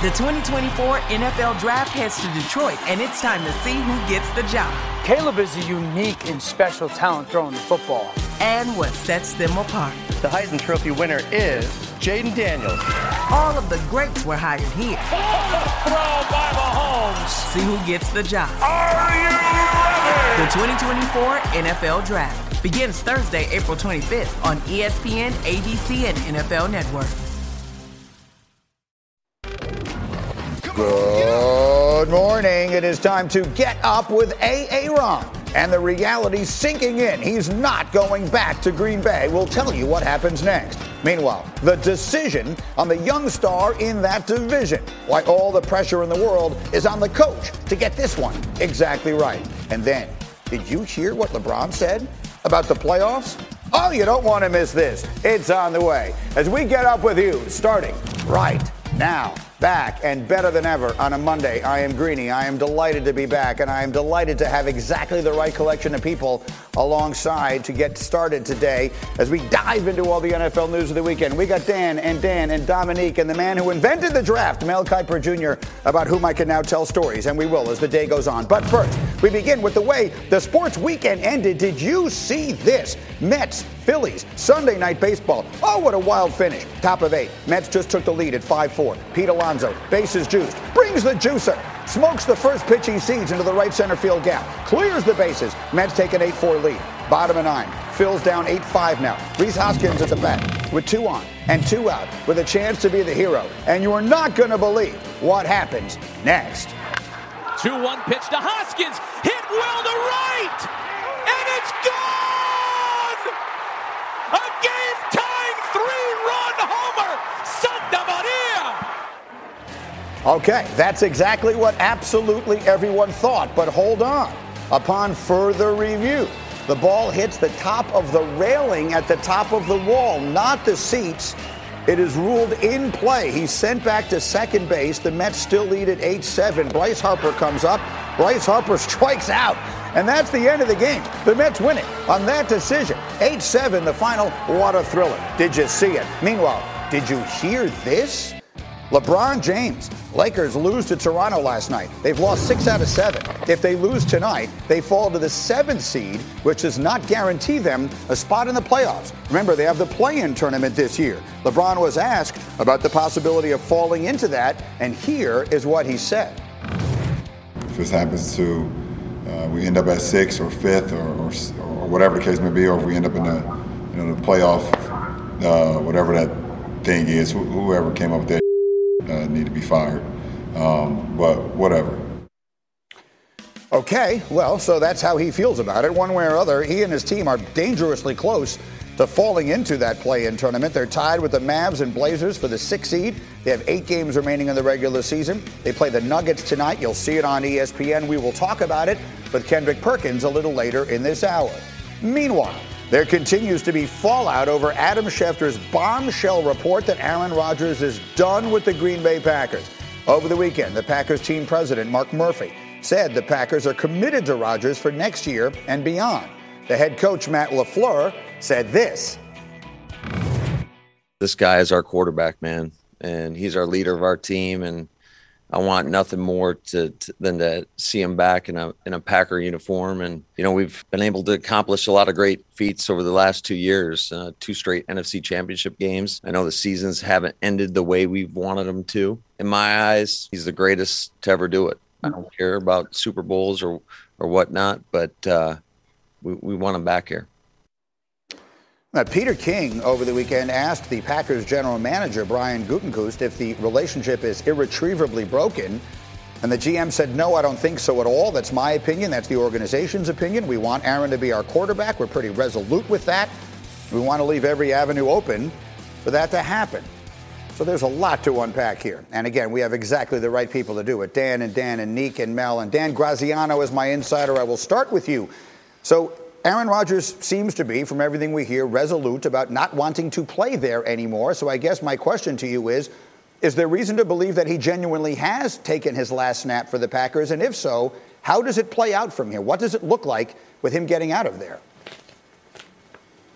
The 2024 NFL Draft heads to Detroit, and it's time to see who gets the job. Caleb is a unique and special talent throwing the football. And what sets them apart. The Heisman Trophy winner is Jaden Daniels. All of the greats were hired here. Throw by Mahomes. See who gets the job. Are you ready? The 2024 NFL Draft begins Thursday, April 25th on ESPN, ABC, and NFL Network. Good morning. It is time to get up with Aaron. And the reality sinking in. He's not going back to Green Bay. We'll tell you what happens next. Meanwhile, the decision on the young star in that division. Why all the pressure in the world is on the coach to get this one exactly right. And then, did you hear what LeBron said about the playoffs? Oh, you don't want to miss this. It's on the way as we get up with you starting right now. Back and better than ever on a Monday. I am Greeny. I am delighted to be back, and I am delighted to have exactly the right collection of people alongside to get started today as we dive into all the NFL news of the weekend. We got Dan and Dominique and the man who invented the draft, Mel Kiper Jr., about whom I can now tell stories, and we will as the day goes on. But first, we begin with the way the sports weekend ended. Did you see this? Mets, Phillies, Sunday night baseball. Oh, what a wild finish. Top of 8. Mets just took the lead at 5-4. Pete Alonso, bases juiced, brings the juicer, smokes the first pitch he sees into the right center field gap, clears the bases. Mets take an 8-4 lead. Bottom of 9. Phil's down 8-5 now. Rhys Hoskins at the bat with 2 on and 2 out with a chance to be the hero. And you are not going to believe what happens next. 2-1 pitch to Hoskins. Hit well to right. And it's gone! A game-tying 3-run homer. Santa Maria! Okay, that's exactly what absolutely everyone thought. But hold on. Upon further review, the ball hits the top of the railing at the top of the wall, not the seats. It is ruled in play. He's sent back to second base. The Mets still lead at 8-7. Bryce Harper comes up. Bryce Harper strikes out. And that's the end of the game. The Mets win it on that decision. 8-7, the final. What a thriller. Did you see it? Meanwhile, did you hear this? LeBron James. Lakers lose to Toronto last night. They've lost 6 out of 7. If they lose tonight, they fall to the 7th seed, which does not guarantee them a spot in the playoffs. Remember, they have the play-in tournament this year. LeBron was asked about the possibility of falling into that, and here is what he said. If this happens to, we end up at 6th or 5th or whatever the case may be, or if we end up in the playoff, whatever that thing is, whoever came up with that need to be fired. But whatever. Okay, well, so that's how he feels about it. One way or other, he and his team are dangerously close to falling into that play-in tournament. They're tied with the Mavs and Blazers for the 6th seed. They have 8 games remaining in the regular season. They play the Nuggets tonight. You'll see it on ESPN. We will talk about it with Kendrick Perkins a little later in this hour. Meanwhile, there continues to be fallout over Adam Schefter's bombshell report that Aaron Rodgers is done with the Green Bay Packers. Over the weekend, the Packers team president, Mark Murphy, said the Packers are committed to Rodgers for next year and beyond. The head coach, Matt LaFleur, said this. This guy is our quarterback, man, and he's our leader of our team, and I want nothing more than to see him back in a Packer uniform. And, you know, we've been able to accomplish a lot of great feats over the last 2 years, 2 straight NFC championship games. I know the seasons haven't ended the way we've wanted them to. In my eyes, he's the greatest to ever do it. I don't care about Super Bowls or whatnot, but we want him back here. Peter King over the weekend asked the Packers general manager, Brian Gutekunst, if the relationship is irretrievably broken. And the GM said, no, I don't think so at all. That's my opinion. That's the organization's opinion. We want Aaron to be our quarterback. We're pretty resolute with that. We want to leave every avenue open for that to happen. So there's a lot to unpack here. And again, we have exactly the right people to do it. Dan and Neek and Mel. And Dan Graziano is my insider. I will start with you. So Aaron Rodgers seems to be, from everything we hear, resolute about not wanting to play there anymore. So I guess my question to you is there reason to believe that he genuinely has taken his last snap for the Packers? And if so, how does it play out from here? What does it look like with him getting out of there?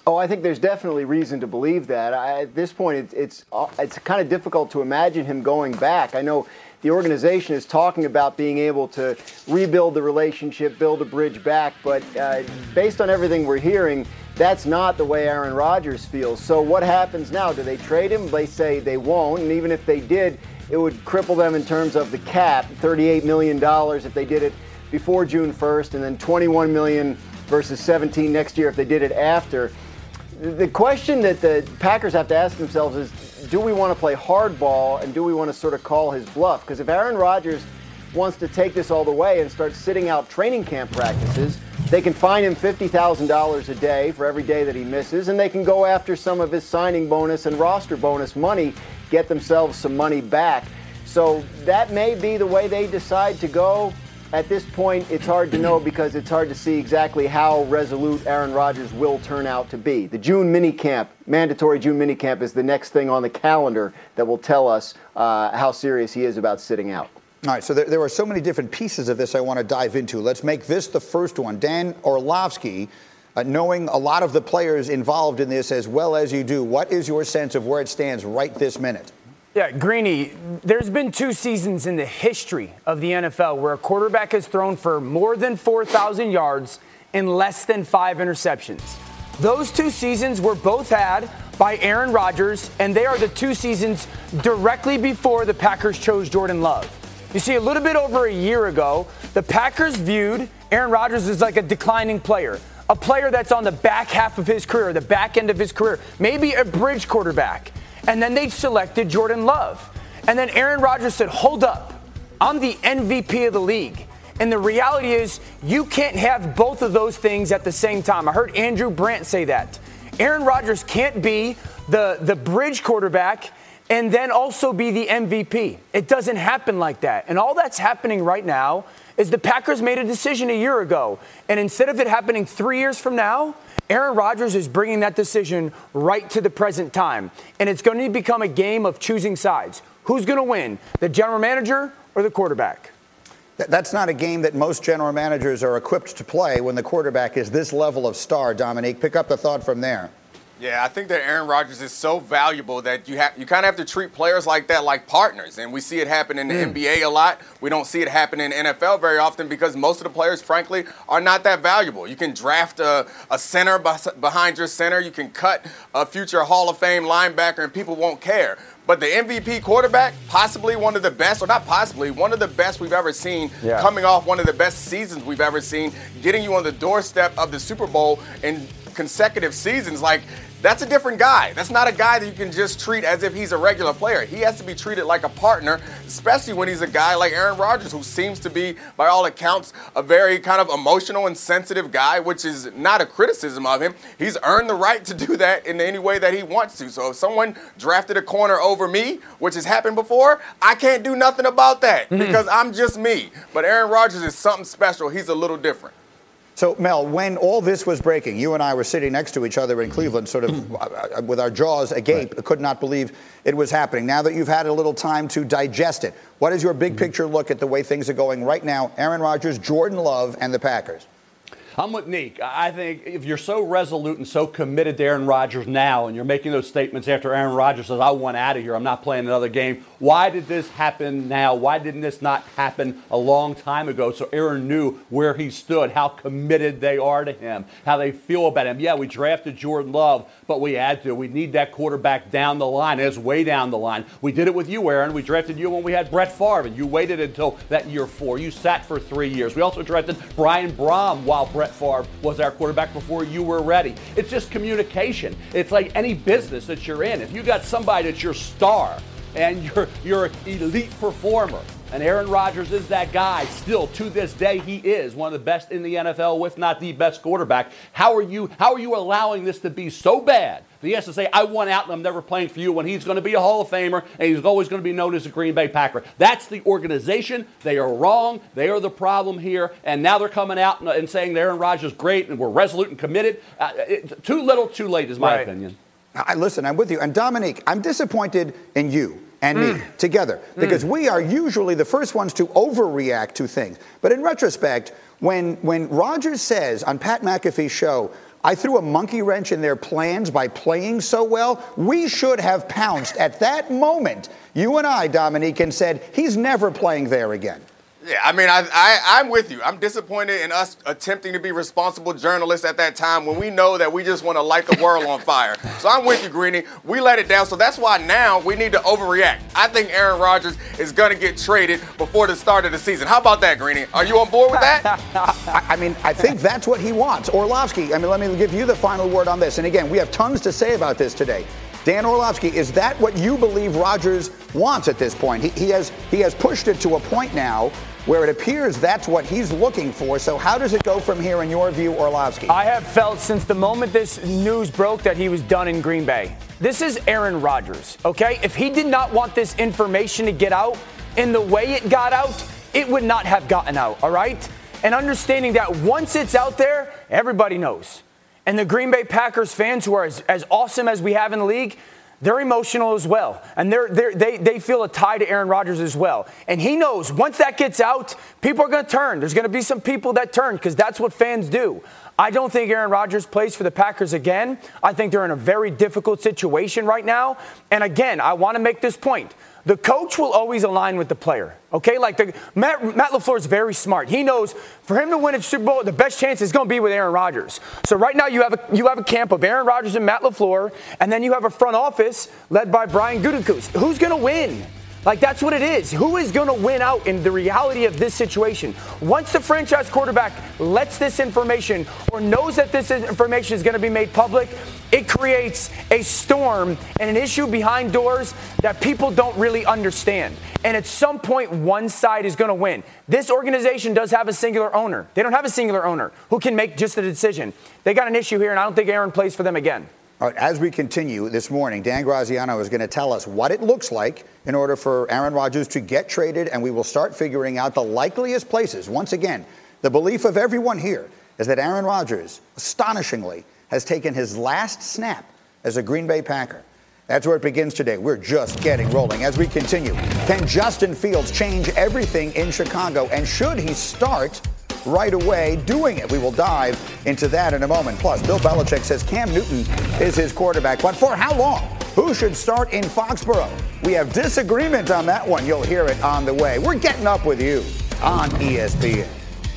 Oh, I think there's definitely reason to believe that. At this point, it's kind of difficult to imagine him going back. I know the organization is talking about being able to rebuild the relationship, build a bridge back, but based on everything we're hearing, that's not the way Aaron Rodgers feels. So what happens now? Do they trade him? They say they won't, and even if they did, it would cripple them in terms of the cap, $38 million if they did it before June 1st, and then $21 million versus $17 next year if they did it after. The question that the Packers have to ask themselves is, do we want to play hardball and do we want to sort of call his bluff? Because if Aaron Rodgers wants to take this all the way and start sitting out training camp practices, they can fine him $50,000 a day for every day that he misses, and they can go after some of his signing bonus and roster bonus money, get themselves some money back. So that may be the way they decide to go. At this point, it's hard to know because it's hard to see exactly how resolute Aaron Rodgers will turn out to be. The June minicamp, mandatory June minicamp, is the next thing on the calendar that will tell us how serious he is about sitting out. All right, so there are so many different pieces of this I want to dive into. Let's make this the first one. Dan Orlovsky, knowing a lot of the players involved in this as well as you do, what is your sense of where it stands right this minute? Yeah, Greeny, there's been 2 seasons in the history of the NFL where a quarterback has thrown for more than 4,000 yards and less than 5 interceptions. Those 2 seasons were both had by Aaron Rodgers, and they are the 2 seasons directly before the Packers chose Jordan Love. You see, a little bit over a year ago, the Packers viewed Aaron Rodgers as like a declining player, a player that's on the back half of his career, the back end of his career, maybe a bridge quarterback. And then they selected Jordan Love. And then Aaron Rodgers said, hold up, I'm the MVP of the league. And the reality is you can't have both of those things at the same time. I heard Andrew Brandt say that. Aaron Rodgers can't be the bridge quarterback and then also be the MVP. It doesn't happen like that. And all that's happening right now is the Packers made a decision a year ago. And instead of it happening 3 years from now, Aaron Rodgers is bringing that decision right to the present time. And it's going to become a game of choosing sides. Who's going to win, the general manager or the quarterback? That's not a game that most general managers are equipped to play when the quarterback is this level of star, Dominique. Pick up the thought from there. Yeah, I think that Aaron Rodgers is so valuable that you kind of have to treat players like that, like partners. And we see it happen in the NBA a lot. We don't see it happen in the NFL very often because most of the players, frankly, are not that valuable. You can draft a center behind your center. You can cut a future Hall of Fame linebacker and people won't care. But the MVP quarterback, possibly one of the best, or not possibly, one of the best we've ever seen, coming off one of the best seasons we've ever seen, getting you on the doorstep of the Super Bowl in consecutive seasons, like, that's a different guy. That's not a guy that you can just treat as if he's a regular player. He has to be treated like a partner, especially when he's a guy like Aaron Rodgers, who seems to be, by all accounts, a very kind of emotional and sensitive guy, which is not a criticism of him. He's earned the right to do that in any way that he wants to. So if someone drafted a corner over me, which has happened before, I can't do nothing about that because I'm just me. But Aaron Rodgers is something special. He's a little different. So, Mel, when all this was breaking, you and I were sitting next to each other in Cleveland, sort of with our jaws agape, could not believe it was happening. Now that you've had a little time to digest it, what is your big picture look at the way things are going right now? Aaron Rodgers, Jordan Love, and the Packers. I'm with Neek. I think if you're so resolute and so committed to Aaron Rodgers now, and you're making those statements after Aaron Rodgers says, I want out of here, I'm not playing another game, why did this happen now? Why didn't this not happen a long time ago? So Aaron knew where he stood, how committed they are to him, how they feel about him. Yeah, we drafted Jordan Love, but we had to. We need that quarterback down the line. It's way down the line. We did it with you, Aaron. We drafted you when we had Brett Favre, and you waited until that year 4. You sat for 3 years. We also drafted Brian Brohm while Brett Favre was our quarterback before you were ready. It's just communication. It's like any business that you're in. If you got somebody that's your star and you're an elite performer, and Aaron Rodgers is that guy, still to this day he is one of the best in the NFL, if not the best quarterback. How are you allowing this to be so bad that he has to say, I want out and I'm never playing for you, when he's going to be a Hall of Famer and he's always going to be known as a Green Bay Packer? That's the organization. They are wrong. They are the problem here. And now they're coming out and saying that Aaron Rodgers is great and we're resolute and committed. Too little, too late is my opinion. Listen, I'm with you. And Dominique, I'm disappointed in you and me together because we are usually the first ones to overreact to things. But in retrospect, when Rodgers says on Pat McAfee's show, I threw a monkey wrench in their plans by playing so well. We should have pounced at that moment. You and I, Dominique, and said, he's never playing there again. Yeah, I mean, I'm with you. I'm disappointed in us attempting to be responsible journalists at that time when we know that we just want to light the world on fire. So I'm with you, Greeny. We let it down. So that's why now we need to overreact. I think Aaron Rodgers is going to get traded before the start of the season. How about that, Greeny? Are you on board with that? I think that's what he wants. Orlovsky, let me give you the final word on this. And again, we have tons to say about this today. Dan Orlovsky, is that what you believe Rodgers wants at this point? He has pushed it to a point now where it appears that's what he's looking for. So how does it go from here in your view, Orlovsky? I have felt since the moment this news broke that he was done in Green Bay. This is Aaron Rodgers, okay? If he did not want this information to get out in the way it got out, it would not have gotten out, all right? And understanding that once it's out there, everybody knows. And the Green Bay Packers fans, who are as awesome as we have in the league, they're emotional as well. And they feel a tie to Aaron Rodgers as well. And he knows once that gets out, people are going to turn. There's going to be some people that turn because that's what fans do. I don't think Aaron Rodgers plays for the Packers again. I think they're in a very difficult situation right now. And again, I want to make this point. The coach will always align with the player, okay? Matt LaFleur is very smart. He knows for him to win a Super Bowl, the best chance is going to be with Aaron Rodgers. So right now you have a camp of Aaron Rodgers and Matt LaFleur, and then you have a front office led by Brian Gutekunst. Who's going to win? That's what it is. Who is going to win out in the reality of this situation? Once the franchise quarterback lets this information or knows that this information is going to be made public, it creates a storm and an issue behind doors that people don't really understand. And at some point, one side is going to win. This organization does have a singular owner. They don't have a singular owner who can make just a decision. They got an issue here, and I don't think Aaron plays for them again. All right, as we continue this morning, Dan Graziano is going to tell us what it looks like in order for Aaron Rodgers to get traded, and we will start figuring out the likeliest places. Once again, the belief of everyone here is that Aaron Rodgers, astonishingly, has taken his last snap as a Green Bay Packer. That's where it begins today. We're just getting rolling. As we continue, can Justin Fields change everything in Chicago, and should he start right away doing it? We will dive into that in a moment. Plus, Bill Belichick says Cam Newton is his quarterback, but for how long? Who should start in Foxborough? We have disagreement on that one. You'll hear it on the way. We're getting up with you on ESPN.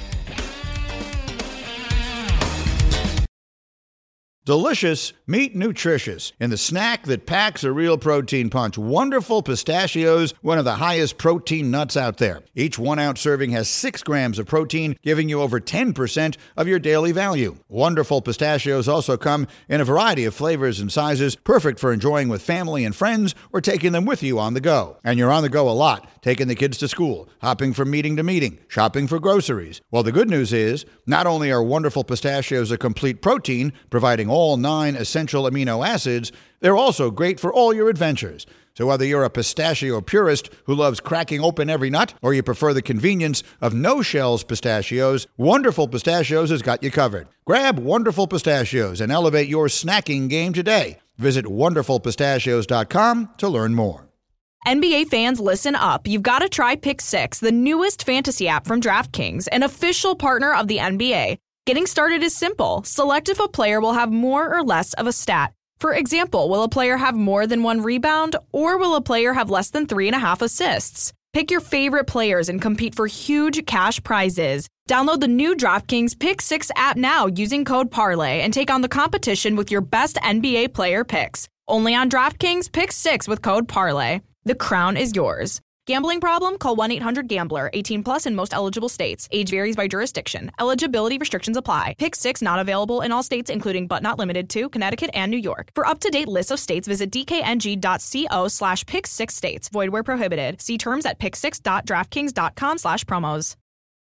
Delicious, meet nutritious in the snack that packs a real protein punch. Wonderful Pistachios, one of the highest protein nuts out there. Each 1 ounce serving has 6 grams of protein, giving you over 10% of your daily value. Wonderful Pistachios also come in a variety of flavors and sizes, perfect for enjoying with family and friends or taking them with you on the go. And you're on the go a lot, taking the kids to school, hopping from meeting to meeting, shopping for groceries. Well, the good news is, not only are Wonderful Pistachios a complete protein, providing all 9 essential amino acids, they're also great for all your adventures. So whether you're a pistachio purist who loves cracking open every nut, or you prefer the convenience of no-shells pistachios, Wonderful Pistachios has got you covered. Grab Wonderful Pistachios and elevate your snacking game today. Visit wonderfulpistachios.com to learn more. NBA fans, listen up. You've got to try Pick 6, the newest fantasy app from DraftKings, an official partner of the NBA. Getting started is simple. Select if a player will have more or less of a stat. For example, will a player have more than 1 rebound, or will a player have less than 3.5 assists? Pick your favorite players and compete for huge cash prizes. Download the new DraftKings Pick 6 app now using code PARLAY and take on the competition with your best NBA player picks. Only on DraftKings Pick 6 with code PARLAY. The crown is yours. Gambling problem? Call 1-800-GAMBLER. 18 plus in most eligible states. Age varies by jurisdiction. Eligibility restrictions apply. Pick 6 not available in all states, including but not limited to Connecticut and New York. For up-to-date lists of states, visit dkng.co/pick6states. Void where prohibited. See terms at pick6.draftkings.com/promos.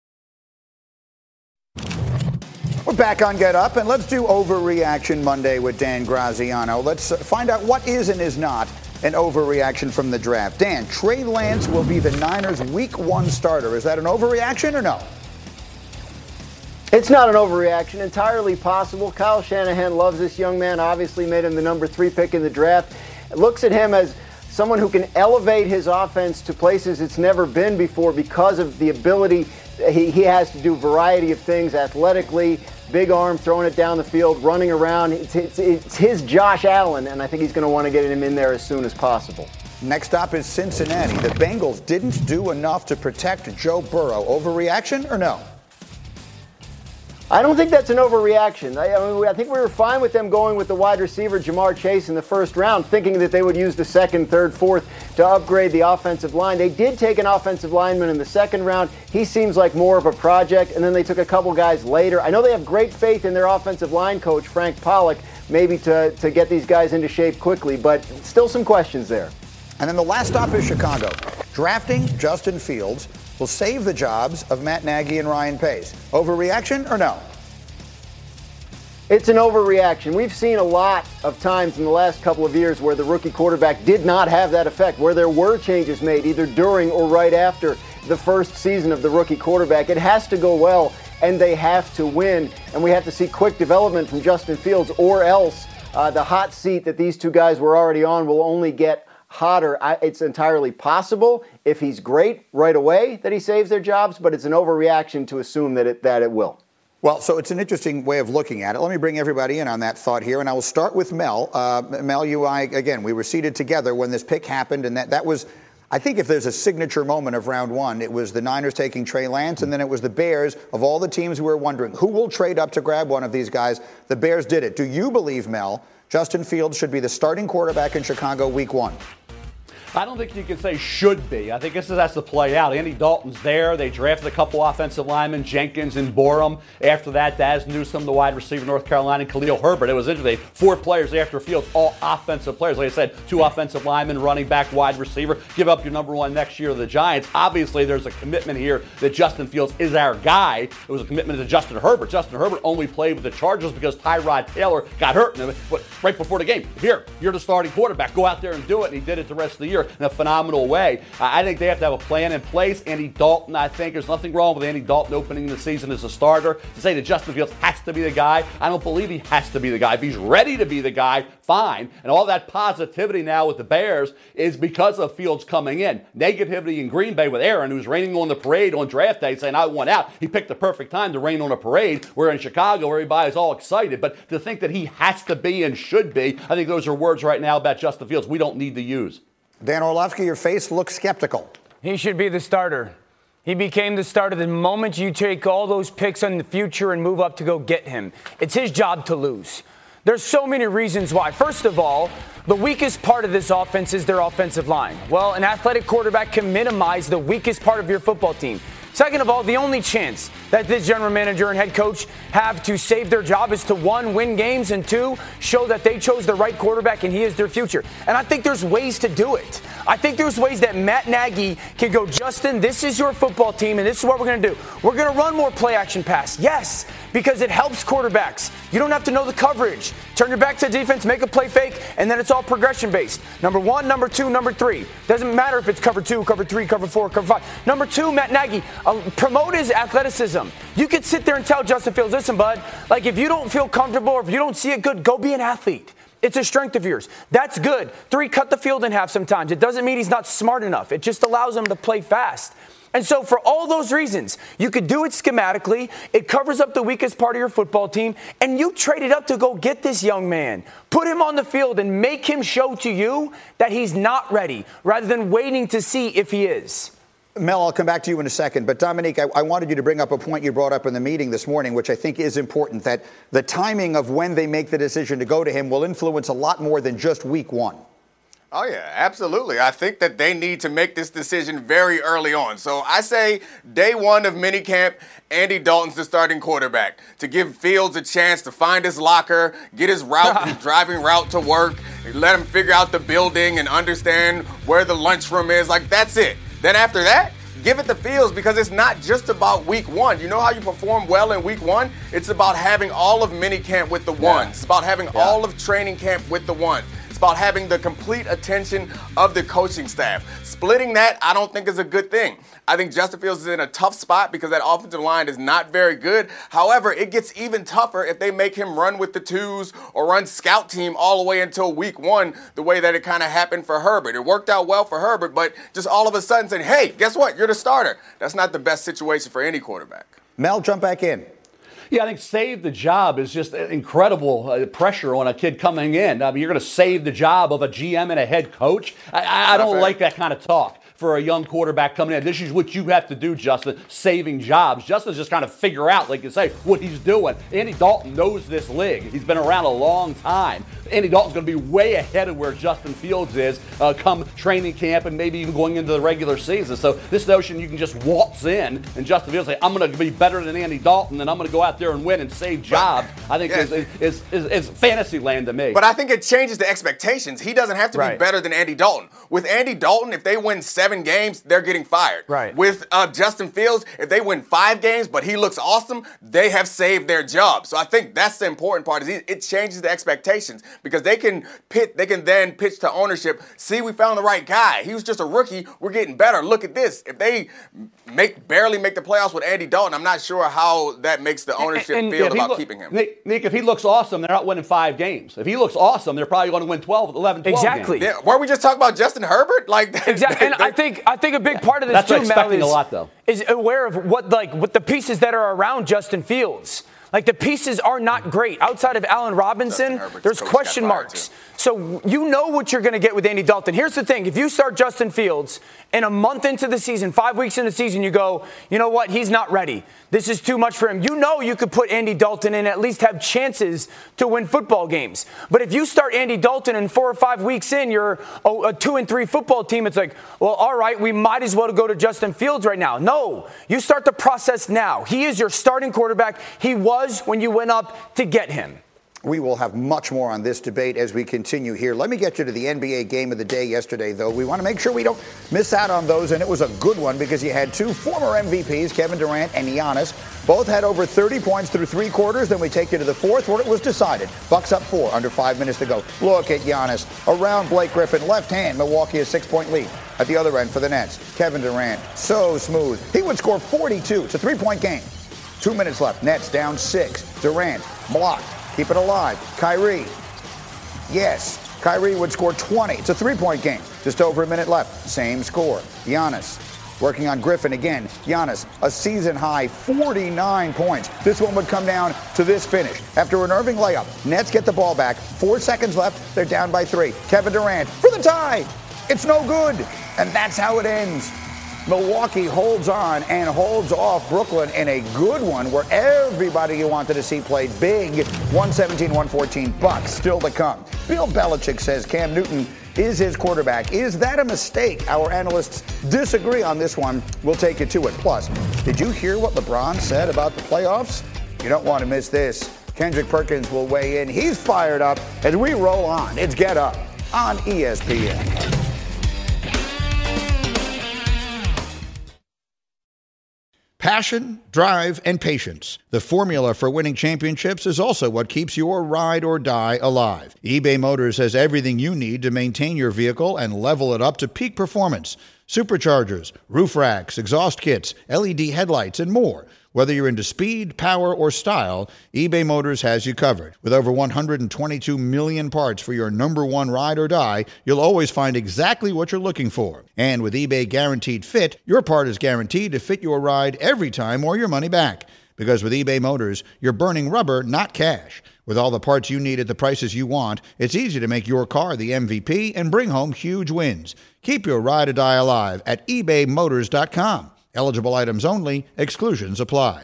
We're back on Get Up, and let's do Overreaction Monday with Dan Graziano. Let's find out what is and is not an overreaction from the draft. Dan, Trey Lance will be the Niners' Week 1 starter. Is that an overreaction or no? It's not an overreaction. Entirely possible. Kyle Shanahan loves this young man. Obviously made him the number 3 pick in the draft. Looks at him as someone who can elevate his offense to places it's never been before because of the ability he has to do a variety of things athletically, big arm, throwing it down the field, running around. It's his Josh Allen, and I think he's going to want to get him in there as soon as possible. Next up is Cincinnati. The Bengals didn't do enough to protect Joe Burrow. Overreaction or no? I don't think that's an overreaction. I think we were fine with them going with the wide receiver Jamar Chase in the first round, thinking that they would use the second, third, fourth to upgrade the offensive line. They did take an offensive lineman in the second round. He seems like more of a project, and then they took a couple guys later. I know they have great faith in their offensive line coach, Frank Pollock, maybe to get these guys into shape quickly, but still some questions there. And then the last stop is Chicago. Drafting Justin Fields will save the jobs of Matt Nagy and Ryan Pace. Overreaction or no? It's an overreaction. We've seen a lot of times in the last couple of years where the rookie quarterback did not have that effect, where there were changes made either during or right after the first season of the rookie quarterback. It has to go well, and they have to win, and we have to see quick development from Justin Fields, or else the hot seat that these two guys were already on will only get hotter. It's entirely possible, if he's great right away, that he saves their jobs, but it's an overreaction to assume that it will. Well, so it's an interesting way of looking at it. Let me bring everybody in on that thought here, and I will start with Mel. Mel, you and I, again, we were seated together when this pick happened, and that was, I think if there's a signature moment of round one, it was the Niners taking Trey Lance, and then it was the Bears. Of all the teams, we were wondering, who will trade up to grab one of these guys? The Bears did it. Do you believe, Mel, Justin Fields should be the starting quarterback in Chicago week one? I don't think you can say should be. I think this has to play out. Andy Dalton's there. They drafted a couple offensive linemen, Jenkins and Borum. After that, Daz Newsome, the wide receiver, North Carolina, and Khalil Herbert. It was interesting. 4 players after Fields, all offensive players. Like I said, 2 offensive linemen, running back, wide receiver. Give up your number one next year to the Giants. Obviously, there's a commitment here that Justin Fields is our guy. It was a commitment to Justin Herbert. Justin Herbert only played with the Chargers because Tyrod Taylor got hurt right before the game. Here, you're the starting quarterback. Go out there and do it. And he did it the rest of the year in a phenomenal way. I think they have to have a plan in place. Andy Dalton, I think there's nothing wrong with Andy Dalton opening the season as a starter. To say that Justin Fields has to be the guy, I don't believe he has to be the guy. If he's ready to be the guy, fine. And all that positivity now with the Bears is because of Fields coming in. Negativity in Green Bay with Aaron, who's raining on the parade on draft day, saying, I want out. He picked the perfect time to rain on a parade. We're in Chicago, where everybody's all excited. But to think that he has to be and should be, I think those are words right now about Justin Fields we don't need to use. Dan Orlovsky, your face looks skeptical. He should be the starter. He became the starter the moment you take all those picks in the future and move up to go get him. It's his job to lose. There's so many reasons why. First of all, the weakest part of this offense is their offensive line. Well, an athletic quarterback can minimize the weakest part of your football team. Second of all, the only chance that this general manager and head coach have to save their job is to, 1, win games, and 2, show that they chose the right quarterback and he is their future. And I think there's ways to do it. I think there's ways that Matt Nagy can go, Justin, this is your football team and this is what we're going to do. We're going to run more play action pass. Yes, because it helps quarterbacks. You don't have to know the coverage. Turn your back to defense, make a play fake, and then it's all progression based. Number 1, number 2, number 3. Doesn't matter if it's cover 2, cover 3, cover 4, cover 5. Number 2, Matt Nagy, promote his athleticism. You could sit there and tell Justin Fields, listen, bud, like if you don't feel comfortable or if you don't see it good, go be an athlete. It's a strength of yours. That's good. 3, cut the field in half sometimes. It doesn't mean he's not smart enough. It just allows him to play fast. And so for all those reasons, you could do it schematically. It covers up the weakest part of your football team. And you traded up to go get this young man. Put him on the field and make him show to you that he's not ready, rather than waiting to see if he is. Mel, I'll come back to you in a second. But Dominique, I wanted you to bring up a point you brought up in the meeting this morning, which I think is important, that the timing of when they make the decision to go to him will influence a lot more than just week one. Oh, yeah, absolutely. I think that they need to make this decision very early on. So I say day 1 of minicamp, Andy Dalton's the starting quarterback, to give Fields a chance to find his locker, get his route, his driving route to work, let him figure out the building and understand where the lunchroom is. Like, that's it. Then after that, give it to Fields, because it's not just about week 1. You know how you perform well in week 1? It's about having all of minicamp with the ones. It's about having all of training camp with the ones. It's about having the complete attention of the coaching staff. Splitting that, I don't think is a good thing. I think Justin Fields is in a tough spot because that offensive line is not very good. However, it gets even tougher if they make him run with the twos or run scout team all the way until week 1, the way that it kind of happened for Herbert. It worked out well for Herbert, but just all of a sudden saying, hey, guess what? You're the starter. That's not the best situation for any quarterback. Mel, jump back in. Yeah, I think save the job is just incredible pressure on a kid coming in. I mean, you're going to save the job of a GM and a head coach. I don't like that kind of talk for a young quarterback coming in. This is what you have to do, Justin, saving jobs. Justin's just trying to figure out, like you say, what he's doing. Andy Dalton knows this league. He's been around a long time. Andy Dalton's going to be way ahead of where Justin Fields is come training camp and maybe even going into the regular season. So this notion you can just waltz in and Justin Fields say, I'm going to be better than Andy Dalton and I'm going to go out there and win and save jobs, I think is fantasy land to me. But I think it changes the expectations. He doesn't have to be better than Andy Dalton. With Andy Dalton, if they win 7 games, they're getting fired. Right. With Justin Fields, if they win 5 games, but he looks awesome, they have saved their job. So I think that's the important part. Is it changes the expectations because they can then pitch to ownership. See, we found the right guy. He was just a rookie. We're getting better. Look at this. If they barely make the playoffs with Andy Dalton, I'm not sure how that makes the ownership feel about keeping him. Nick, if he looks awesome, they're not winning 5 games. If he looks awesome, they're probably going to win 12 exactly. games. Yeah, weren't we just talking about Justin Herbert? Exactly. And I think a big part of this that's too, Mel, a lot, though. is aware of what the pieces that are around Justin Fields. Like, the pieces are not great. Outside of Allen Robinson, there's question marks. So you know what you're going to get with Andy Dalton. Here's the thing. If you start Justin Fields and a month into the season, 5 weeks into the season, you go, you know what, he's not ready. This is too much for him. You know you could put Andy Dalton in and at least have chances to win football games. But if you start Andy Dalton and 4 or 5 weeks in, you're a 2-3 football team, it's like, well, all right, we might as well go to Justin Fields right now. No, you start the process now. He is your starting quarterback. He was when you went up to get him. We will have much more on this debate as we continue here. Let me get you to the NBA game of the day yesterday, though. We want to make sure we don't miss out on those, and it was a good one because you had 2 former MVPs, Kevin Durant and Giannis. Both had over 30 points through 3 quarters. Then we take you to the 4th where it was decided. Bucks up 4, under 5 minutes to go. Look at Giannis around Blake Griffin. Left hand, Milwaukee a 6-point lead. At the other end for the Nets, Kevin Durant, so smooth. He would score 42. It's a 3-point game. 2 minutes left. Nets down 6. Durant blocked. Keep it alive. Kyrie. Yes. Kyrie would score 20. It's a 3-point game. Just over a minute left. Same score. Giannis working on Griffin again. Giannis, a season-high 49 points. This one would come down to this finish. After an Irving layup, Nets get the ball back. 4 seconds left. They're down by 3. Kevin Durant for the tie. It's no good. And that's how it ends. Milwaukee holds on and holds off Brooklyn in a good one where everybody you wanted to see played big. 117-114 Bucks still to come. Bill Belichick says Cam Newton is his quarterback. Is that a mistake? Our analysts disagree on this one. We'll take you to it. Plus, did you hear what LeBron said about the playoffs? You don't want to miss this. Kendrick Perkins will weigh in. He's fired up as we roll on. It's Get Up on ESPN. Passion, drive, and patience. The formula for winning championships is also what keeps your ride or die alive. eBay Motors has everything you need to maintain your vehicle and level it up to peak performance. Superchargers, roof racks, exhaust kits, LED headlights, and more. Whether you're into speed, power, or style, eBay Motors has you covered. With over 122 million parts for your number one ride or die, you'll always find exactly what you're looking for. And with eBay Guaranteed Fit, your part is guaranteed to fit your ride every time or your money back. Because with eBay Motors, you're burning rubber, not cash. With all the parts you need at the prices you want, it's easy to make your car the MVP and bring home huge wins. Keep your ride or die alive at ebaymotors.com. Eligible items only. Exclusions apply.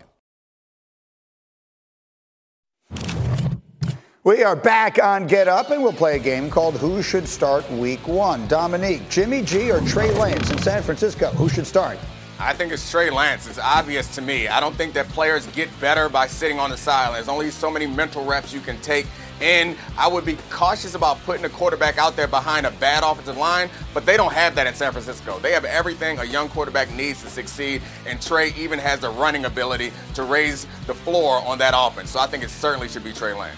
We are back on Get Up, and we'll play a game called Who Should Start Week 1. Dominique, Jimmy G or Trey Lance in San Francisco? Who should start? I think it's Trey Lance. It's obvious to me. I don't think that players get better by sitting on the sideline. There's only so many mental reps you can take. And I would be cautious about putting a quarterback out there behind a bad offensive line, but they don't have that in San Francisco. They have everything a young quarterback needs to succeed, and Trey even has the running ability to raise the floor on that offense. So I think it certainly should be Trey Lance.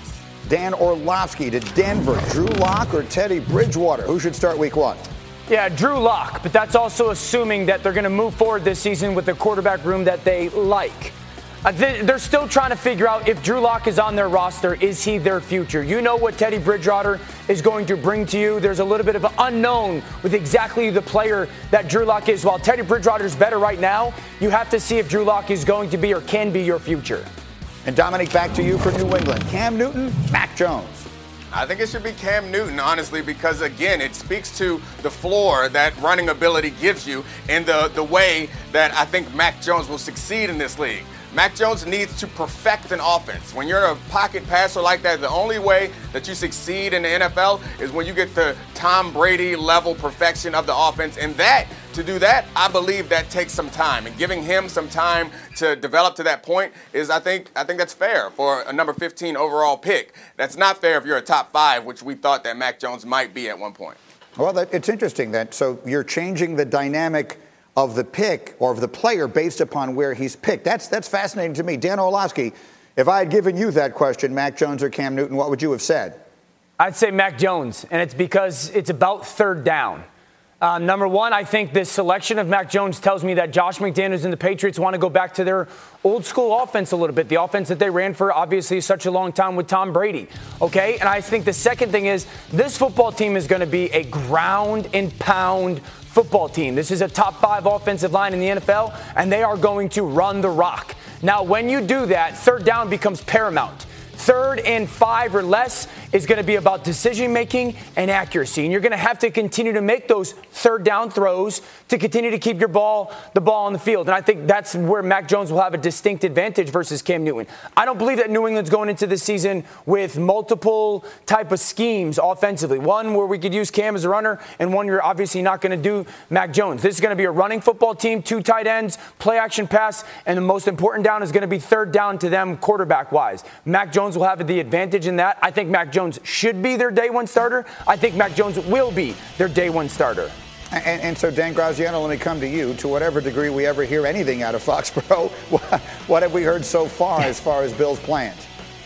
Dan Orlovsky to Denver. Drew Lock or Teddy Bridgewater? Who should start week 1? Yeah, Drew Lock, but that's also assuming that they're going to move forward this season with a quarterback room that they like. They're still trying to figure out if Drew Lock is on their roster, is he their future? You know what Teddy Bridgewater is going to bring to you. There's a little bit of an unknown with exactly the player that Drew Lock is. While Teddy Bridgewater is better right now, you have to see if Drew Lock is going to be or can be your future. And Dominic, back to you for New England. Cam Newton, Mac Jones. I think it should be Cam Newton, honestly, because, again, it speaks to the floor that running ability gives you and the way that I think Mac Jones will succeed in this league. Mac Jones needs to perfect an offense. When you're a pocket passer like that, the only way that you succeed in the NFL is when you get the Tom Brady level perfection of the offense. And to do that, I believe that takes some time. And giving him some time to develop to that point is, I think that's fair for a number 15 overall pick. That's not fair if you're a top 5, which we thought that Mac Jones might be at one point. Well, it's interesting that. So you're changing the dynamic of the pick or of the player based upon where he's picked. That's fascinating to me. Dan Orlovsky, if I had given you that question, Mac Jones or Cam Newton, what would you have said? I'd say Mac Jones, and it's because it's about third down. Number one, I think this selection of Mac Jones tells me that Josh McDaniels and the Patriots want to go back to their old school offense a little bit. The offense that they ran for obviously such a long time with Tom Brady. Okay. And I think the second thing is this football team is going to be a ground and pound football team. This is a top 5 offensive line in the NFL, and they are going to run the rock. Now, when you do that, third down becomes paramount. 3rd and 5 or less is going to be about decision making and accuracy. And you're going to have to continue to make those third down throws to continue to keep the ball on the field. And I think that's where Mac Jones will have a distinct advantage versus Cam Newton. I don't believe that New England's going into this season with multiple type of schemes offensively. One where we could use Cam as a runner, and one you're obviously not going to do Mac Jones. This is going to be a running football team, 2 tight ends, play action pass, and the most important down is going to be third down to them quarterback wise. Mac Jones will have the advantage in that. I think Mac Jones should be their day 1 starter. I think Mac Jones will be their day 1 starter. And so, Dan Graziano, let me come to you. To whatever degree we ever hear anything out of Foxborough, what have we heard so far as Bill's plans?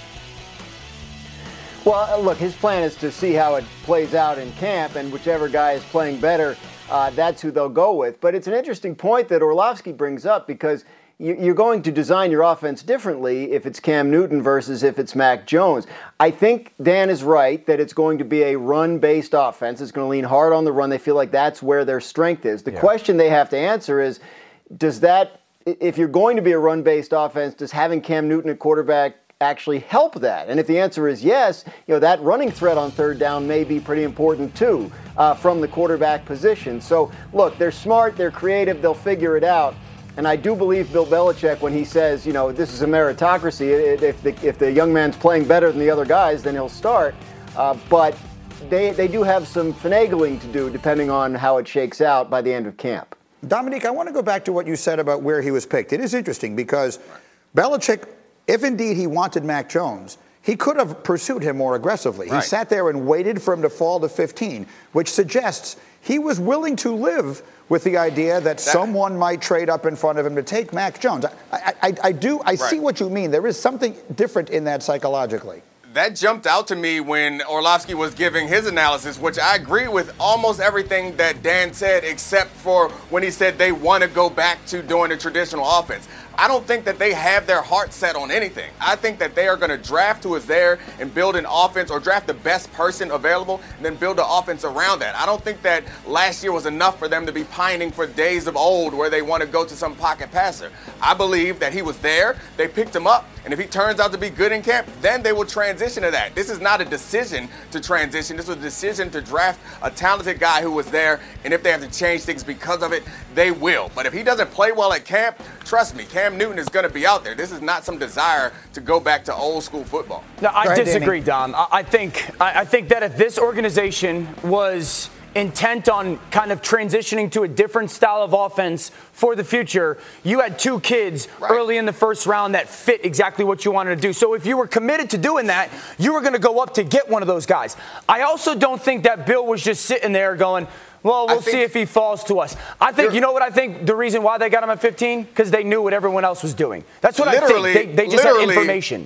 Well, look, his plan is to see how it plays out in camp, and whichever guy is playing better, that's who they'll go with. But it's an interesting point that Orlovsky brings up, because you're going to design your offense differently if it's Cam Newton versus if it's Mac Jones. I think Dan is right that it's going to be a run-based offense. It's going to lean hard on the run. They feel like that's where their strength is. The question they have to answer is, if you're going to be a run-based offense, does having Cam Newton at quarterback actually help that? And if the answer is yes, that running threat on third down may be pretty important too from the quarterback position. So, look, they're smart, they're creative, they'll figure it out. And I do believe Bill Belichick when he says, this is a meritocracy. If the young man's playing better than the other guys, then he'll start. But they do have some finagling to do depending on how it shakes out by the end of camp. Dominique, I want to go back to what you said about where he was picked. It is interesting because Belichick, if indeed he wanted Mac Jones, he could have pursued him more aggressively. Right. He sat there and waited for him to fall to 15, which suggests he was willing to live with the idea that someone might trade up in front of him to take Mac Jones. I see what you mean. There is something different in that psychologically. That jumped out to me when Orlovsky was giving his analysis, which I agree with almost everything that Dan said, except for when he said they want to go back to doing a traditional offense. I don't think that they have their heart set on anything. I think that they are going to draft who is there and build an offense, or draft the best person available and then build an offense around that. I don't think that last year was enough for them to be pining for days of old where they want to go to some pocket passer. I believe that he was there, they picked him up, and if he turns out to be good in camp, then they will transition to that. This is not a decision to transition. This was a decision to draft a talented guy who was there, and if they have to change things because of it, they will. But if he doesn't play well at camp, trust me, Cam Newton is going to be out there. This is not some desire to go back to old school football. No, I disagree, Dom. I think that if this organization was intent on kind of transitioning to a different style of offense for the future, you had 2 kids early in the first round that fit exactly what you wanted to do. So if you were committed to doing that, you were going to go up to get one of those guys. I also don't think that Bill was just sitting there going, well, we'll see if he falls to us. I think, you know what I think the reason why they got him at 15? Because they knew what everyone else was doing. That's what I think. They just had information.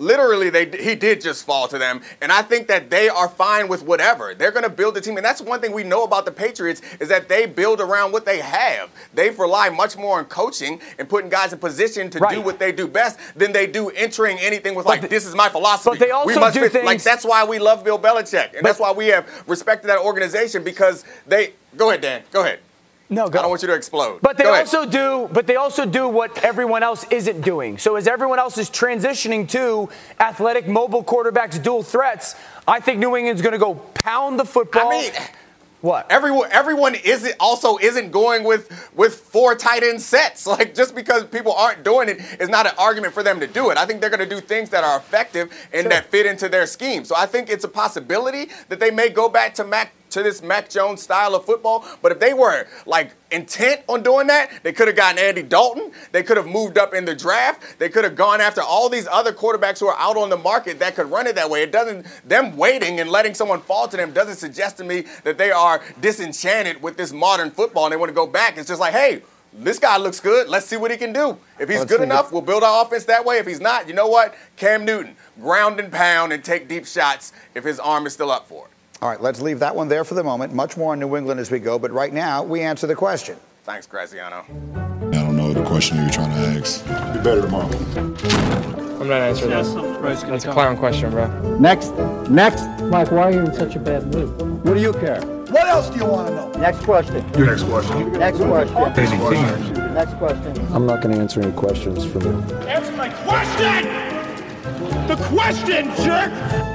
literally he did just fall to them. And I think that they are fine with whatever. They're going to build a team. And that's one thing we know about the Patriots is that they build around what they have. They rely much more on coaching and putting guys in position to do what they do best than they do entering anything with this is my philosophy. But they also do things. Like, that's why we love Bill Belichick. And that's why we have respected that organization, because they – go ahead, Dan. Go ahead. No, go. I don't want you to explode. But they also do what everyone else isn't doing. So as everyone else is transitioning to athletic, mobile quarterbacks, dual threats, I think New England's going to go pound the football. I mean, what? Everyone isn't going with 4 tight end sets. Like, just because people aren't doing it is not an argument for them to do it. I think they're going to do things that are effective and that fit into their scheme. So I think it's a possibility that they may go back to this Mac Jones style of football. But if they were, like, intent on doing that, they could have gotten Andy Dalton. They could have moved up in the draft. They could have gone after all these other quarterbacks who are out on the market that could run it that way. Them waiting and letting someone fall to them doesn't suggest to me that they are disenchanted with this modern football and they want to go back. It's just like, hey, this guy looks good. Let's see what he can do. If he's good enough, we'll build our offense that way. If he's not, you know what? Cam Newton, ground and pound and take deep shots if his arm is still up for it. All right, let's leave that one there for the moment. Much more on New England as we go, but right now, we answer the question. Thanks, Graziano. I don't know the question you were trying to ask. Be better tomorrow. I'm not answering that. That's a clown question, bro. Next. Mike, why are you in such a bad mood? What do you care? What else do you want to know? Next question. Your next question. Next question. Next question. I'm not going to answer any questions from you. Answer my question! The question, jerk!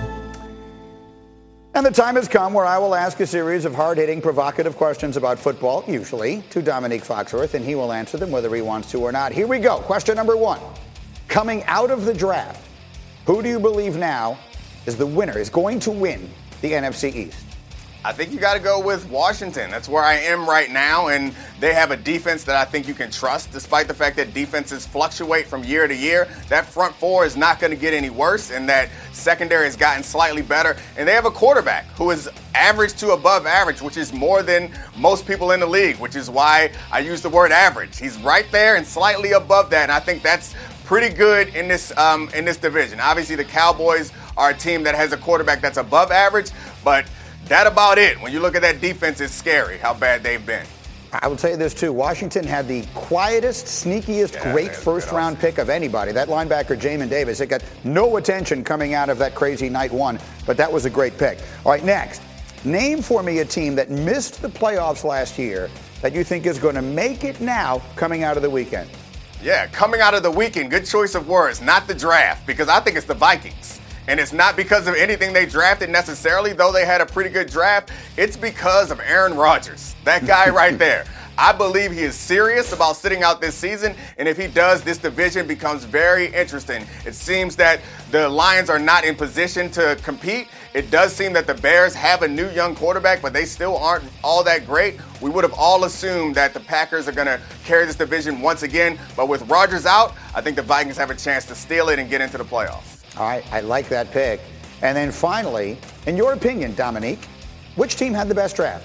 And the time has come where I will ask a series of hard-hitting, provocative questions about football, usually, to Dominique Foxworth, and he will answer them whether he wants to or not. Here we go. Question number 1. Coming out of the draft, who do you believe now is the winner, is going to win the NFC East? I think you got to go with Washington. That's where I am right now, and they have a defense that I think you can trust, despite the fact that defenses fluctuate from year to year. That front four is not going to get any worse, and that secondary has gotten slightly better. And they have a quarterback who is average to above average, which is more than most people in the league, which is why I use the word average. He's right there and slightly above that, and I think that's pretty good in this division. Obviously, the Cowboys are a team that has a quarterback that's above average, but that's about it. When you look at that defense, it's scary how bad they've been. I will tell you this, too. Washington had the quietest, sneakiest, great first-round pick of anybody. That linebacker, Jamin Davis, it got no attention coming out of that crazy night 1, but that was a great pick. All right, next. Name for me a team that missed the playoffs last year that you think is going to make it now coming out of the weekend. Yeah, coming out of the weekend, good choice of words, not the draft, because I think it's the Vikings. And it's not because of anything they drafted necessarily, though they had a pretty good draft. It's because of Aaron Rodgers, that guy right there. I believe he is serious about sitting out this season, and if he does, this division becomes very interesting. It seems that the Lions are not in position to compete. It does seem that the Bears have a new young quarterback, but they still aren't all that great. We would have all assumed that the Packers are going to carry this division once again, but with Rodgers out, I think the Vikings have a chance to steal it and get into the playoffs. All right, I like that pick. And then finally, in your opinion, Dominique, which team had the best draft?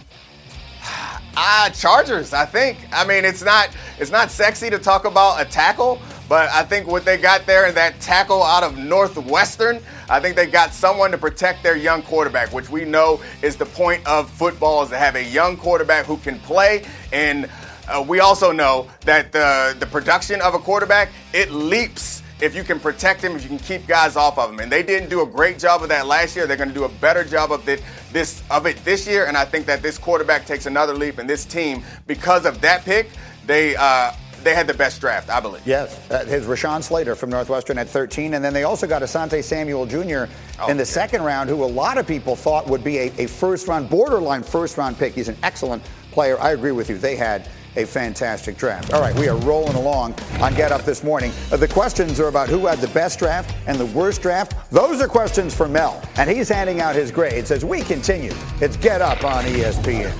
Chargers, I think. I mean, it's not sexy to talk about a tackle, but I think what they got there in that tackle out of Northwestern, I think they got someone to protect their young quarterback, which we know is the point of football, is to have a young quarterback who can play. And we also know that the production of a quarterback, it leaps if you can protect him, if you can keep guys off of him. And they didn't do a great job of that last year. They're going to do a better job of it this year. And I think that this quarterback takes another leap, and this team, because of that pick, they had the best draft, I believe. Yes, his Rashawn Slater from Northwestern at 13. And then they also got Asante Samuel Jr. in the second round, who a lot of people thought would be a first-round, borderline first-round pick. He's an excellent player. I agree with you. They had a fantastic draft. All right, we are rolling along on Get Up this morning. The questions are about who had the best draft and the worst draft. Those are questions for Mel, and he's handing out his grades as we continue. It's Get Up on ESPN.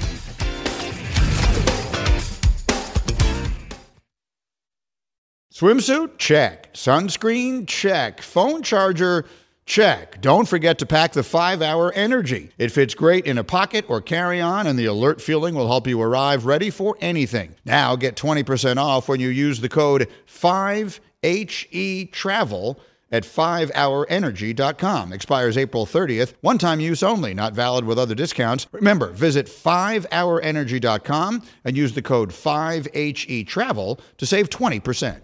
Swimsuit? Check. Sunscreen? Check. Phone charger? Check. Don't forget to pack the 5-Hour Energy. It fits great in a pocket or carry-on, and the alert feeling will help you arrive ready for anything. Now get 20% off when you use the code 5HETRAVEL at 5hourenergy.com. Expires April 30th. One-time use only, not valid with other discounts. Remember, visit 5hourenergy.com and use the code 5HETRAVEL to save 20%.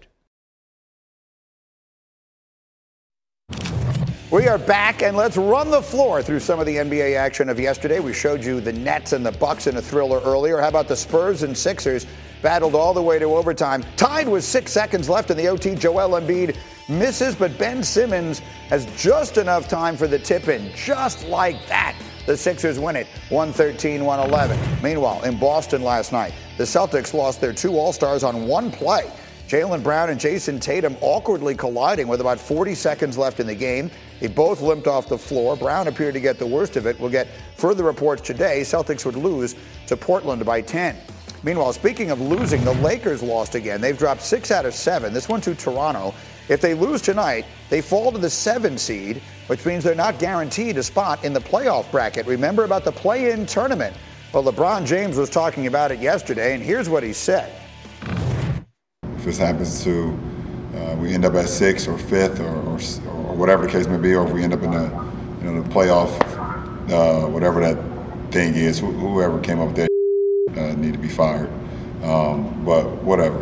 We are back, and let's run the floor through some of the NBA action of yesterday. We showed you the Nets and the Bucks in a thriller earlier. How about the Spurs and Sixers? Battled all the way to overtime. Tied with 6 seconds left in the OT. Joel Embiid misses, but Ben Simmons has just enough time for the tip-in. Just like that, the Sixers win it, 113-111. Meanwhile, in Boston last night, the Celtics lost their 2 All-Stars on one play. Jaylen Brown and Jason Tatum awkwardly colliding with about 40 seconds left in the game. They both limped off the floor. Brown appeared to get the worst of it. We'll get further reports today. Celtics would lose to Portland by 10. Meanwhile, speaking of losing, the Lakers lost again. They've dropped 6 out of 7. This one to Toronto. If they lose tonight, they fall to the 7 seed, which means they're not guaranteed a spot in the playoff bracket. Remember about the play-in tournament? Well, LeBron James was talking about it yesterday, and here's what he said. If this happens to, we end up at 6th or 5th or whatever the case may be, or if we end up in the playoff, whatever that thing is, whoever came up with that need to be fired. But whatever.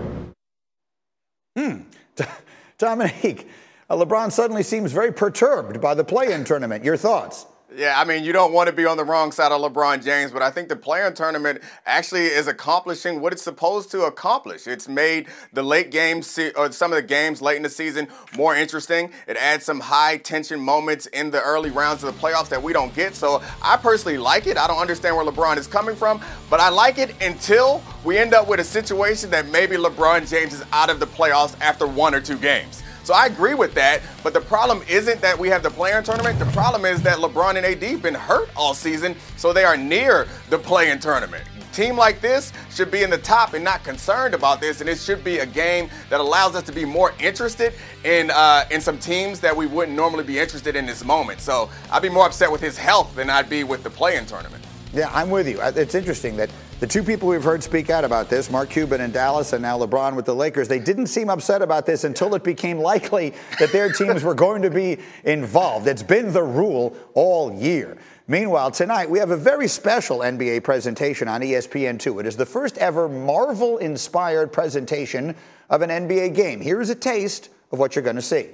Dominique, LeBron suddenly seems very perturbed by the play-in tournament. Your thoughts? Yeah, I mean, you don't want to be on the wrong side of LeBron James, but I think the play-in tournament actually is accomplishing what it's supposed to accomplish. It's made the late games, or some of the games late in the season, more interesting. It adds some high-tension moments in the early rounds of the playoffs that we don't get. So I personally like it. I don't understand where LeBron is coming from, but I like it until we end up with a situation that maybe LeBron James is out of the playoffs after 1 or 2 games. So I agree with that, but the problem isn't that we have the play-in tournament. The problem is that LeBron and AD have been hurt all season, so they are near the play-in tournament. A team like this should be in the top and not concerned about this, and it should be a game that allows us to be more interested in some teams that we wouldn't normally be interested in this moment. So I'd be more upset with his health than I'd be with the play-in tournament. Yeah, I'm with you. It's interesting that the 2 people we've heard speak out about this, Mark Cuban in Dallas and now LeBron with the Lakers, they didn't seem upset about this until it became likely that their teams were going to be involved. It's been the rule all year. Meanwhile, tonight we have a very special NBA presentation on ESPN2. It is the first ever Marvel-inspired presentation of an NBA game. Here is a taste of what you're going to see.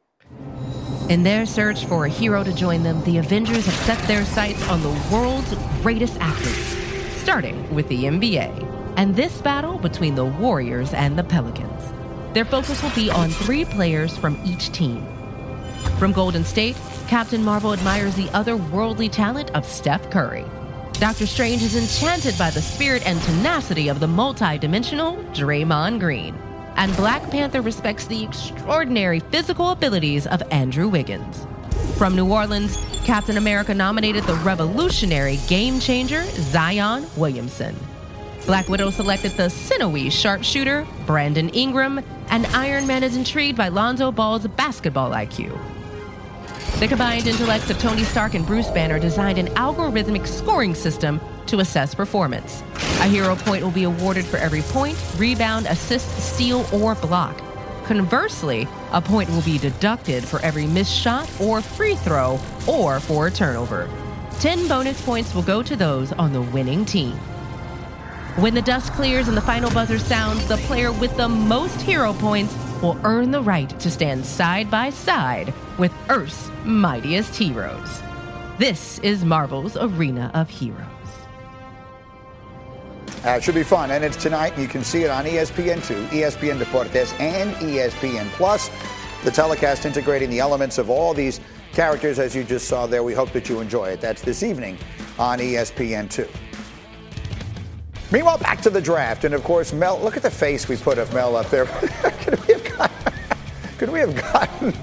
In their search for a hero to join them, the Avengers have set their sights on the world's greatest athletes, starting with the NBA, and this battle between the Warriors and the Pelicans. Their focus will be on 3 players from each team. From Golden State, Captain Marvel admires the otherworldly talent of Steph Curry. Doctor Strange is enchanted by the spirit and tenacity of the multi-dimensional Draymond Green. And Black Panther respects the extraordinary physical abilities of Andrew Wiggins. From New Orleans, Captain America nominated the revolutionary game changer Zion Williamson. Black Widow selected the sinewy sharpshooter Brandon Ingram, and Iron Man is intrigued by Lonzo Ball's basketball IQ. The combined intellects of Tony Stark and Bruce Banner designed an algorithmic scoring system to assess performance. A hero point will be awarded for every point, rebound, assist, steal, or block. Conversely, a point will be deducted for every missed shot or free throw or for a turnover. 10 bonus points will go to those on the winning team. When the dust clears and the final buzzer sounds, the player with the most hero points will earn the right to stand side by side with Earth's mightiest heroes. This is Marvel's Arena of Heroes. It should be fun, and it's tonight. You can see it on ESPN2, ESPN Deportes, and ESPN Plus. The telecast integrating the elements of all these characters, as you just saw there. We hope that you enjoy it. That's this evening on ESPN2. Meanwhile, back to the draft, and of course, Mel. Look at the face we put of Mel up there. Could we have gotten?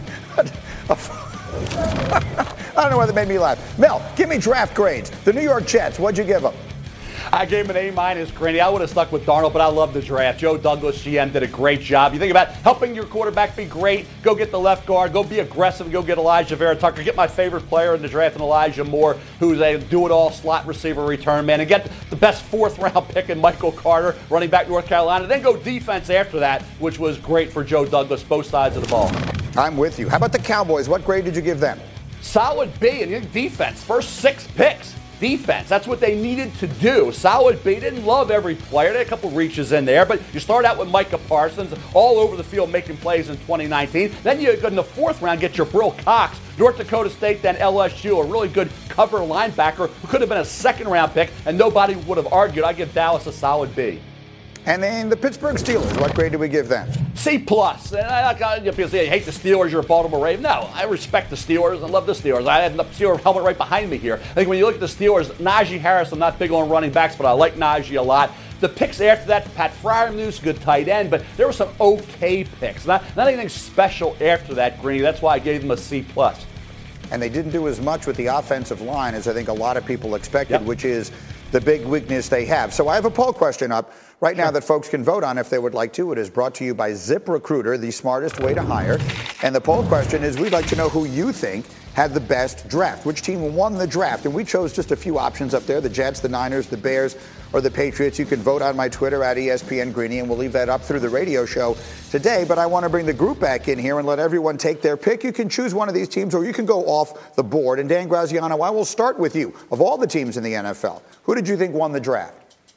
I don't know whether it made me laugh. Mel, give me draft grades. The New York Jets. What'd you give them? I gave him an A-, Granny. I would have stuck with Darnold, but I love the draft. Joe Douglas, GM, did a great job. You think about helping your quarterback be great, go get the left guard, go be aggressive, go get Elijah Vera Tucker, get my favorite player in the draft, and Elijah Moore, who's a do-it-all slot receiver return man, and get the best 4th-round pick in Michael Carter, running back North Carolina, then go defense after that, which was great for Joe Douglas, both sides of the ball. I'm with you. How about the Cowboys? What grade did you give them? Solid B, and defense. First 6 picks. Defense. That's what they needed to do. Solid B. Didn't love every player. They had a couple reaches in there, but you start out with Micah Parsons all over the field making plays in 2019. Then you go in the 4th round, get your Brill Cox, North Dakota State, then LSU, a really good cover linebacker who could have been a 2nd-round pick, and nobody would have argued. I give Dallas a solid B. And then the Pittsburgh Steelers, what grade do we give them? C+. And people say, I hate the Steelers, you're a Baltimore Raven. No, I respect the Steelers. I love the Steelers. I had the Steelers helmet right behind me here. I think when you look at the Steelers, Najee Harris, I'm not big on running backs, but I like Najee a lot. The picks after that, Pat Freiermuth, good tight end, but there were some okay picks. Not anything special after that, Greeny. That's why I gave them a C+. And they didn't do as much with the offensive line as I think a lot of people expected, which is the big weakness they have. So I have a poll question up right now that folks can vote on if they would like to. It is brought to you by ZipRecruiter, the smartest way to hire. And the poll question is, we'd like to know who you think had the best draft. Which team won the draft? And we chose just a few options up there, the Jets, the Niners, the Bears, or the Patriots. You can vote on my Twitter at ESPN Greeny, and we'll leave that up through the radio show today. But I want to bring the group back in here and let everyone take their pick. You can choose one of these teams, or you can go off the board. And Dan Graziano, I will start with you. Of all the teams in the NFL, who did you think won the draft?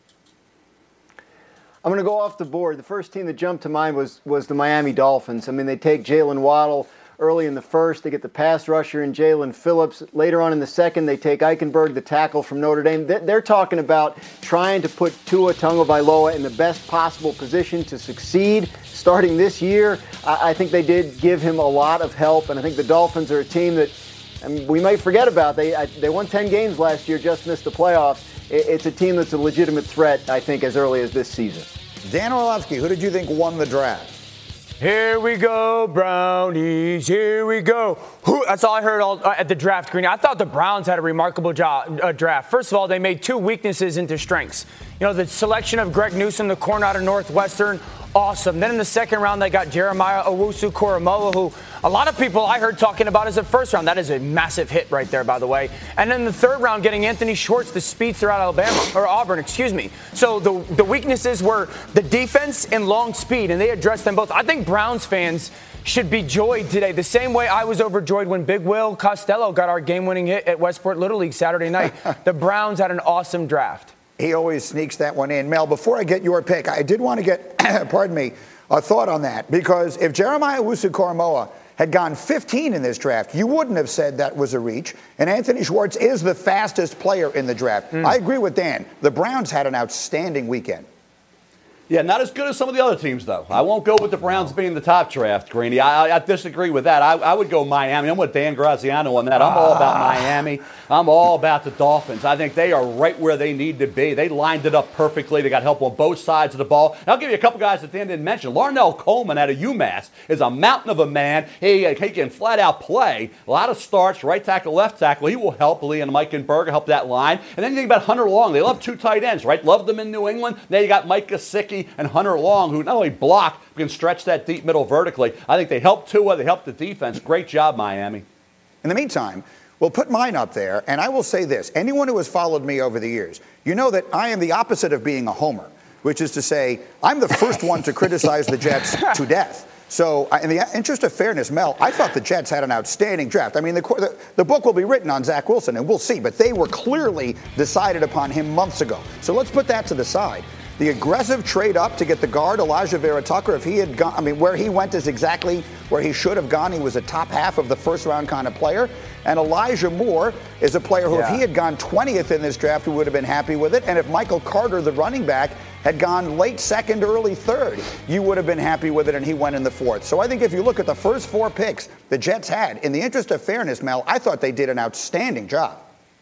I'm going to go off the board. The first team that jumped to mind was the Miami Dolphins. I mean, they take Jalen Waddle early in the first. They get the pass rusher in Jalen Phillips. Later on in the second, they take Eichenberg, the tackle from Notre Dame. They're talking about trying to put Tua Tagovailoa in the best possible position to succeed starting this year. I think they did give him a lot of help, and I think the Dolphins are a team that we might forget about. They won 10 games last year, just missed the playoffs. It's a team that's a legitimate threat, I think, as early as this season. Dan Orlovsky, who did you think won the draft? Here we go, Brownies. Here we go. That's all I heard at the draft, Greeny. I thought the Browns had a remarkable draft. First of all, they made 2 weaknesses into strengths. You know, the selection of Greg Newsome, the corner out of Northwestern, awesome. Then in the 2nd round, they got Jeremiah Owusu-Koramoah, who a lot of people I heard talking about as a 1st round. That is a massive hit right there, by the way. And then the 3rd round, getting Anthony Schwartz, the speedster out of Auburn. So the weaknesses were the defense and long speed, and they addressed them both. I think Browns fans should be joyed today, the same way I was overjoyed when Big Will Costello got our game-winning hit at Westport Little League Saturday night. The Browns had an awesome draft. He always sneaks that one in. Mel, before I get your pick, I did want to get, pardon me, a thought on that. Because if Jeremiah Owusu-Koramoah had gone 15 in this draft, you wouldn't have said that was a reach. And Anthony Schwartz is the fastest player in the draft. I agree with Dan. The Browns had an outstanding weekend. Yeah, not as good as some of the other teams, though. I won't go with the Browns being the top draft, Greeny. I disagree with that. I would go Miami. I'm with Dan Graziano on that. I'm all about Miami. I'm all about the Dolphins. I think they are right where they need to be. They lined it up perfectly. They got help on both sides of the ball. And I'll give you a couple guys that Dan didn't mention. Larnell Coleman out of UMass is a mountain of a man. He can flat out play. A lot of starts, right tackle, left tackle. He will help Lee and Eichenberg, help that line. And then you think about Hunter Long. They love 2 tight ends, right? Love them in New England. Now you got Mike Gesicki and Hunter Long, who not only block, but can stretch that deep middle vertically. I think they helped Tua, they helped the defense. Great job, Miami. In the meantime, we'll put mine up there, and I will say this. Anyone who has followed me over the years, you know that I am the opposite of being a homer, which is to say I'm the first one to criticize the Jets to death. So in the interest of fairness, Mel, I thought the Jets had an outstanding draft. I mean, the book will be written on Zach Wilson, and we'll see, but they were clearly decided upon him months ago. So let's put that to the side. The aggressive trade up to get the guard, Elijah Vera Tucker, if he had gone, I mean, where he went is exactly where he should have gone. He was a top half of the 1st round kind of player. And Elijah Moore is a player who, if he had gone 20th in this draft, we would have been happy with it. And if Michael Carter, the running back, had gone late 2nd, early 3rd, you would have been happy with it, and he went in the 4th. So I think if you look at the first 4 picks the Jets had, in the interest of fairness, Mel, I thought they did an outstanding job.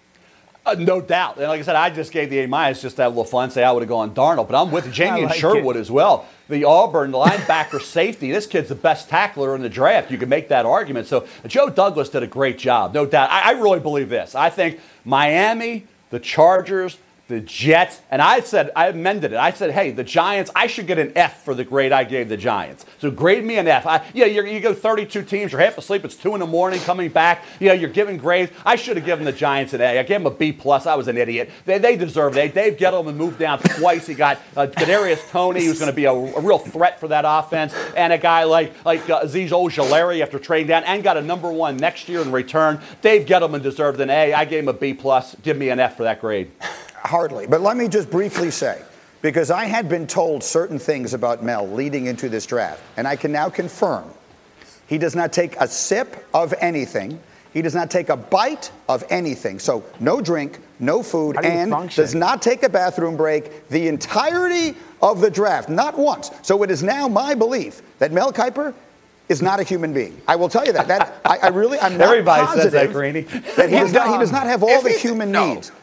No doubt. And like I said, I just gave the A- just to have a little fun, say I would have gone Darnold. But I'm with Jamian Sherwood as well. The Auburn linebacker safety, this kid's the best tackler in the draft. You can make that argument. So Joe Douglas did a great job, no doubt. I really believe this. I think Miami, the Chargers, the Jets, and I amended it. I said, hey, the Giants, I should get an F for the grade I gave the Giants. So grade me an F. You go 32 teams, you're half asleep, it's 2 a.m, coming back, you're giving grades. I should have given the Giants an A. I gave them a B+. I was an idiot. They deserve it. Dave Gettleman moved down twice. He got Kadarius Toney, who's going to be a real threat for that offense, and a guy like Azeez Ojulari after trading down, and got a #1 next year in return. Dave Gettleman deserved an A. I gave him a B+. Give me an F for that grade. Hardly. But let me just briefly say, because I had been told certain things about Mel leading into this draft, and I can now confirm he does not take a sip of anything. He does not take a bite of anything. So no drink, no food, and does not take a bathroom break the entirety of the draft, not once. So it is now my belief that Mel Kiper is not a human being. I will tell you that. I'm not Everybody positive says that, Greeny. that he does not have all the human needs.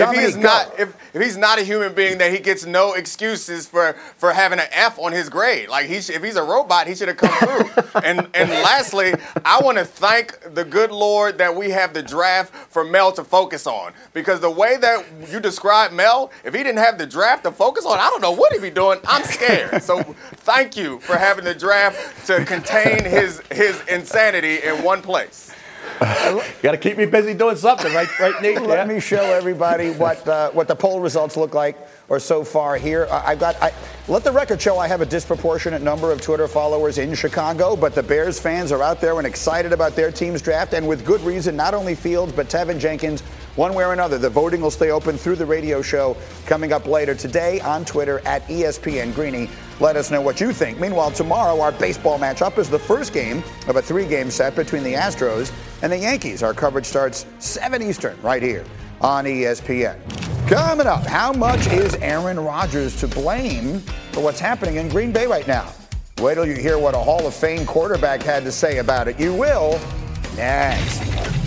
If he's not a human being, then he gets no excuses for having an F on his grade. Like if he's a robot, he should have come through. and lastly, I want to thank the good Lord that we have the draft for Mel to focus on, because the way that you describe Mel, if he didn't have the draft to focus on, I don't know what he'd be doing. I'm scared. So thank you for having the draft to contain his insanity in one place. Got to keep me busy doing something, right, Nate? Let me show everybody what the poll results look like, or so far here. Let the record show I have a disproportionate number of Twitter followers in Chicago, but the Bears fans are out there and excited about their team's draft, and with good reason. Not only Fields, but Tevin Jenkins, one way or another. The voting will stay open through the radio show coming up later today on Twitter at ESPN Greeny. Let us know what you think. Meanwhile, tomorrow, our baseball matchup is the first game of a 3-game set between the Astros and the Yankees. Our coverage starts 7 Eastern right here on ESPN. Coming up, how much is Aaron Rodgers to blame for what's happening in Green Bay right now? Wait till you hear what a Hall of Fame quarterback had to say about it. You will next.